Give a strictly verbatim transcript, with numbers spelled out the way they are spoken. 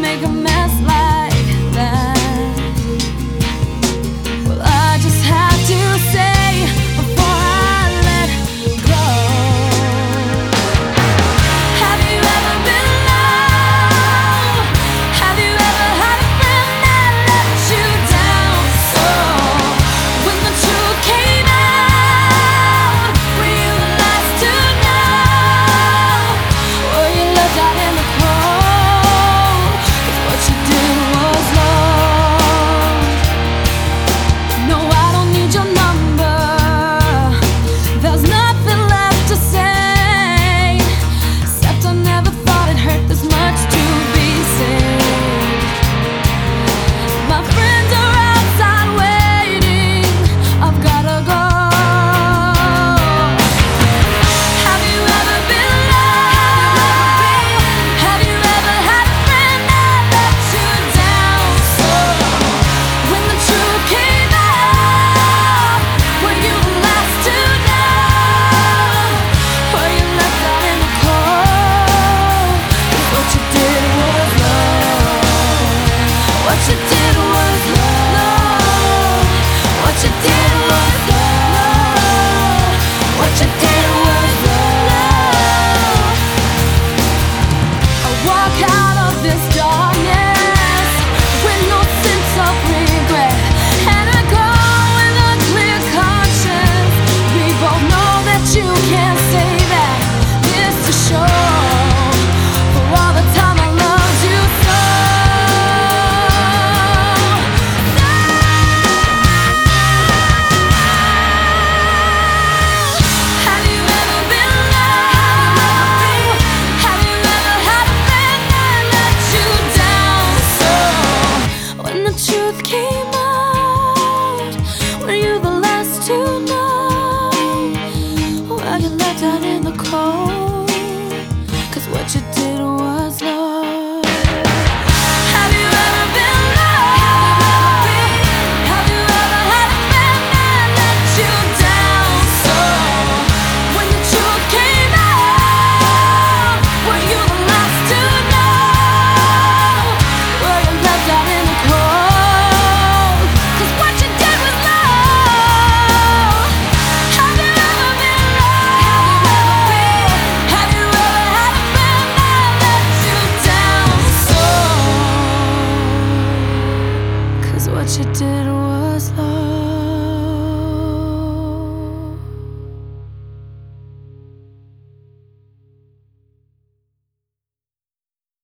make a mess like that. Well, I just have to say before I let go, have you ever been alone? Have you ever had a friend that let you down? So when the truth came out, were you the last to know? Were you left out in the cold? 'Cause what you did was wrong. No, I don't need your number. There's nothing left to say, except I never thought it hurt this much to be saved. My friends are outside waiting, I've gotta go. Have you ever been alone? Have you ever had a friend that let you down? So when the truth came out, were you the last to know? Were you left out in the cold? 'Cause what you did was wrong. What you did was wrong. What you did was wrong. What you did was wrong. I walk out of this darkness with no sense of regret, and I go with a clear conscience. We both know that you can't say that. This to show for all the time I loved you so. Have you ever been alone? Have you ever had a friend that let you down? So when the truth came out, were you the last to know? Were you left out in the cold? 'Cause what you did